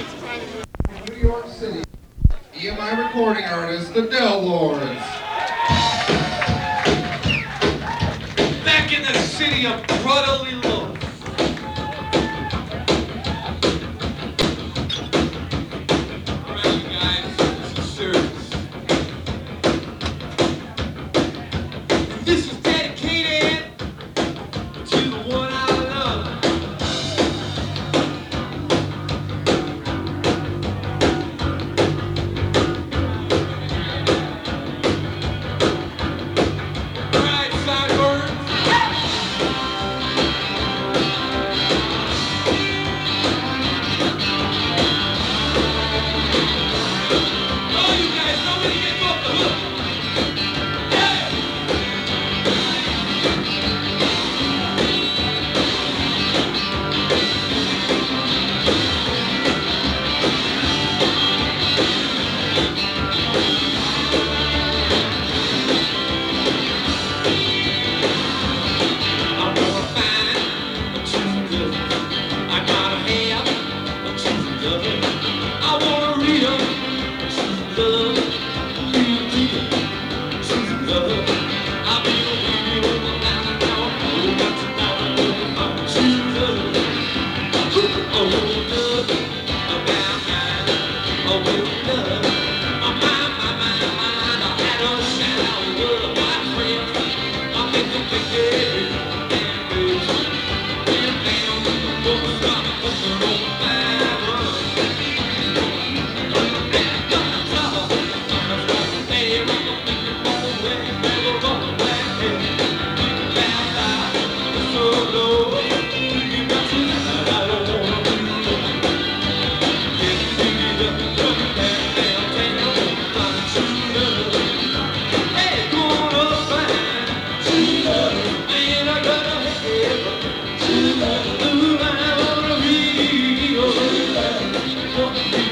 New York City, EMI recording artist, the Del Lords. Back in the city of brotherly love. Alright, you guys, this is serious. This is dedicated to the one I love. Alright, Sideburns. Oh, you guys, nobody gets off the hook. I'm gonna find a true love. I gotta have a true love. I wanna read a true love. Real deal, true love. I've been a baby with my mind now. Oh, got to know about true love. Oh, love, about mine. Oh, love. My mind, my mind, mind. I had a shadow of my friend. I make the big day. Ooh, I wanna be